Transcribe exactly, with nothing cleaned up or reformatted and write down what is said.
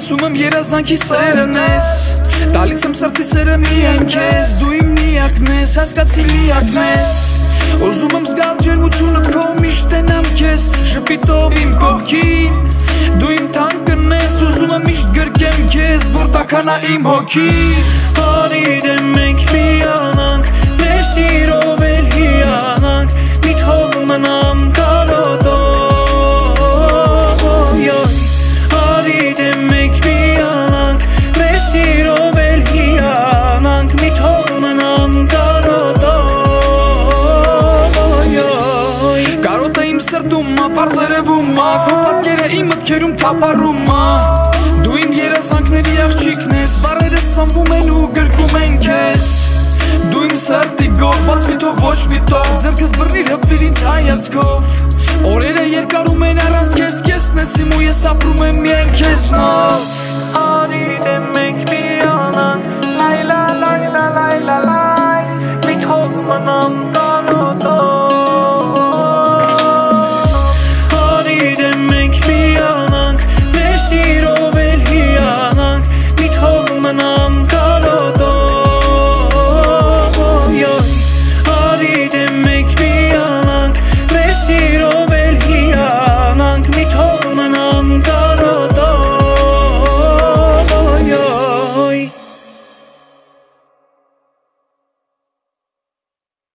ասում եմ երազանքի սերն ես, տալիս եմ սրտի սերը միայն քեզ, դու իմ միակն ես, հասկացի միակն ես, ուզում եմ զգալ ջերմությունը քո միշտ տենամ քեզ, շփիտով իմ կողքին, դու իմ թանկն ես, ուզում եմ միշտ գրկեմ քեզ, որ տաքանա իմ հոգին, արիդ եմ մենք միանանք, մեր սիրով էլ հիանանք, մի թող մնամ կարոտով, արիդ եմ մենք միանանք, մեր սիրով էլ հիանանք, մի թող մնամ կարոտով, կարոտը իմ սրտում մա, պարզ երևում մա, քո պատկերը իմ մտքերում թափառում մա, դու իմ երազանքների աղջիկն ես, բառերս ծնվում են ու գրկում են քեզ, դու իմ սրտի գող, բաց մի թող ոչ մի տող, ձեռքս բռնիր հպվիր ինձ հայացքով, օրերը երկարում են առանց քեզ, քեզն ես իմ ու ես ապրում եմ միայն քեզնով, արիդ եմ մենք միանանք, լայլա լայլա